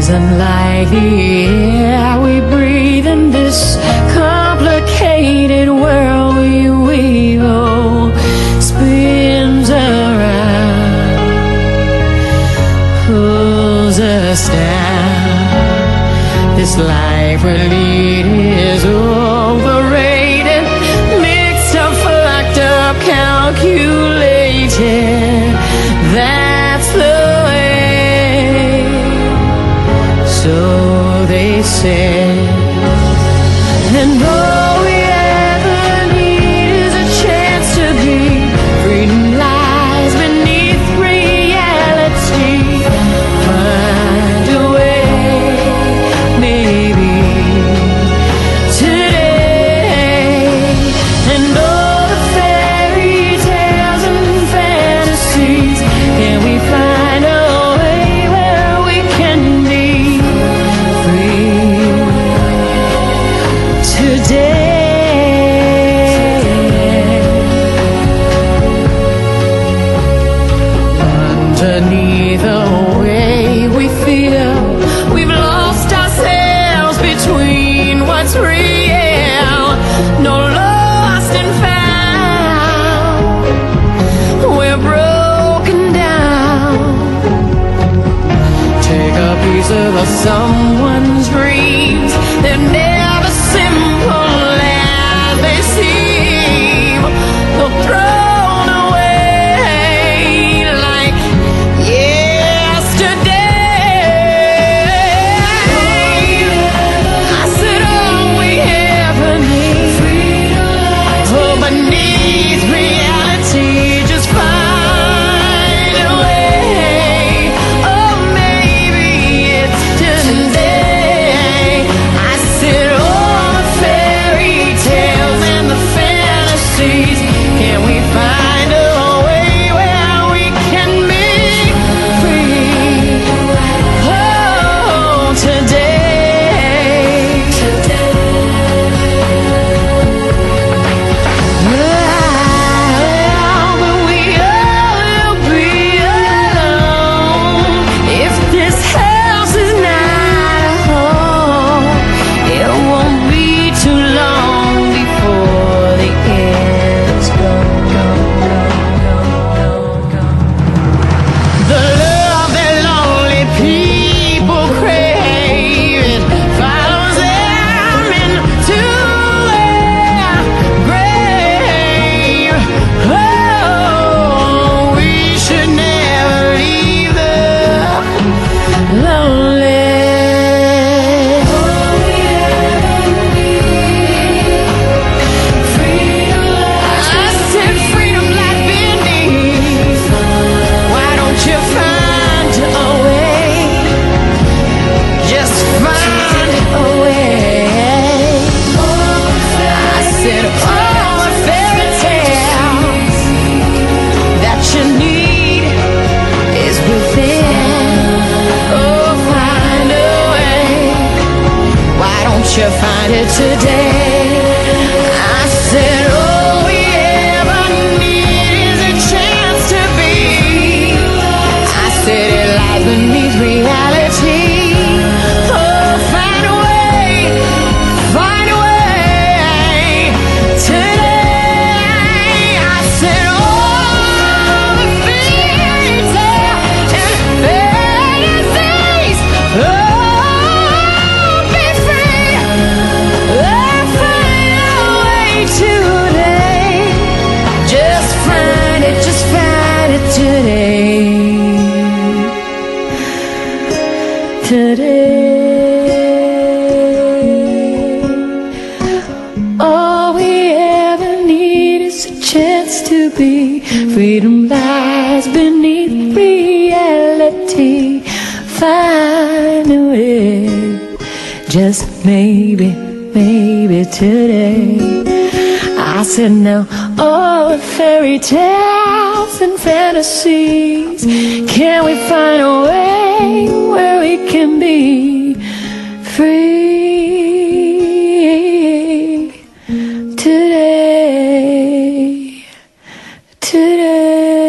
unlike the air we breathe in this complicated world we weave. Oh, spins around, pulls us down. This life we lead is overrated, mixed up, fucked up, calculated. That's the way, so they say. And all we ever need is a chance to be. Freedom lies beneath reality. Find a way, maybe today. And all the fairy tales and fantasies, can we find a way where we can be free today? Underneath the way we feel, we've lost ourselves between what's real. No lost and found, we're broken down. Take a piece of someone's dreams, they're never simple as they seem. They're thrown away like yesterday. I said all we ever need, oh, beneath reality, just find a way. Oh, maybe it's today. I said all the fairy tales and the fantasies, can we find a way where we can be free? Oh, today. But we all will be alone if this house is not a home. It won't be too long before the end's gone, gone, gone, gone, gone. The love that lonely people crave, it follows them into their grave. Oh, we should never leave them lonely. All we ever need, freedom. I said freedom like beneath. Why don't you find a way? Just find a way. I said all the fairy tales that you need is within. Oh, find a way. Why don't you find it today? I said all we ever need is a chance to be. I said it lies beneath reality. Oh, find a way today. I said all the fairy tales and fantasies, oh, be free. Oh, find a way today. Just find it today. Today, all we ever need is a chance to be. Freedom lies beneath reality. Find a way, just maybe today. I said now all the fairy tales and fantasies, can we find a way where we can be free today?